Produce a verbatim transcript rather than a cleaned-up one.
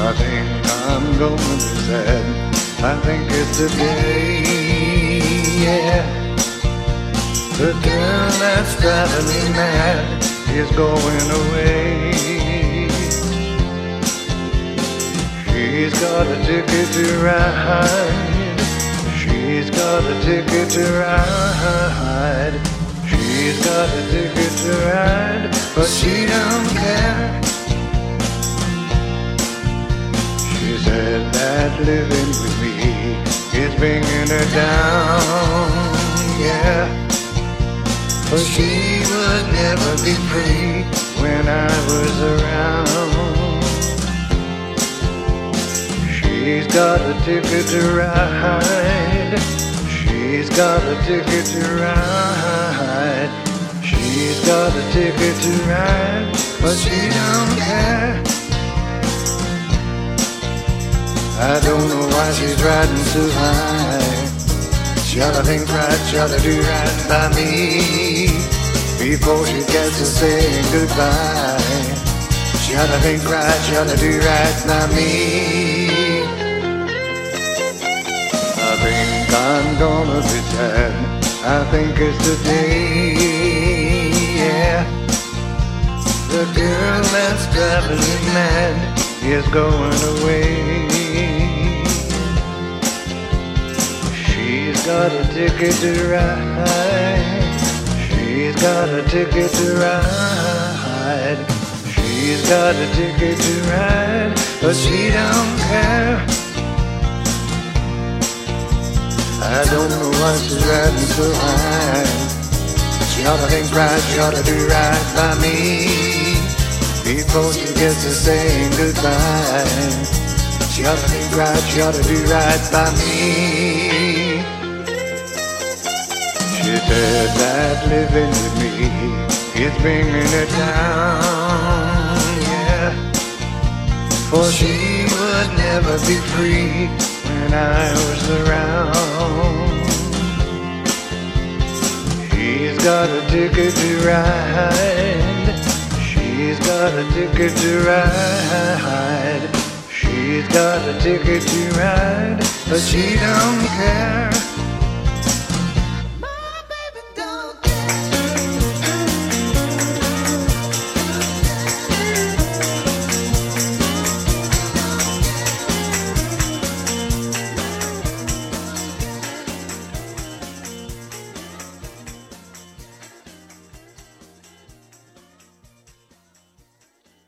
I think I'm gonna be sad. I think it's the day, yeah. The girl that's driving me mad is going away. She's got a ticket to ride. She's got a ticket to ride. She's got a ticket to ride, but she don't care. She said that living with me is bringing her down, yeah. But she would never be free when I was around. She's got a ticket to ride. She's got a ticket to ride. She's got a ticket to ride, but she don't care. I don't know why she's riding so high. She ought to think right, she ought to do right by me before she gets to saying goodbye. She ought to think right, she ought to do right by me. I think I'm gonna be sad. I think it's today, yeah. The girl that's driving me mad is going away. She's got a ticket to ride. She's got a ticket to ride. She's got a ticket to ride, but she don't care. I don't know why she's riding so high. She ought to think right, she ought to do right by me before she gets to saying goodbye. She ought to think right, she ought to do right by me. She said that living with me is bringing her down, yeah. For she would never be free when I was around. She's got a ticket to ride. She's got a ticket to ride. She's got a ticket to ride, but she don't care.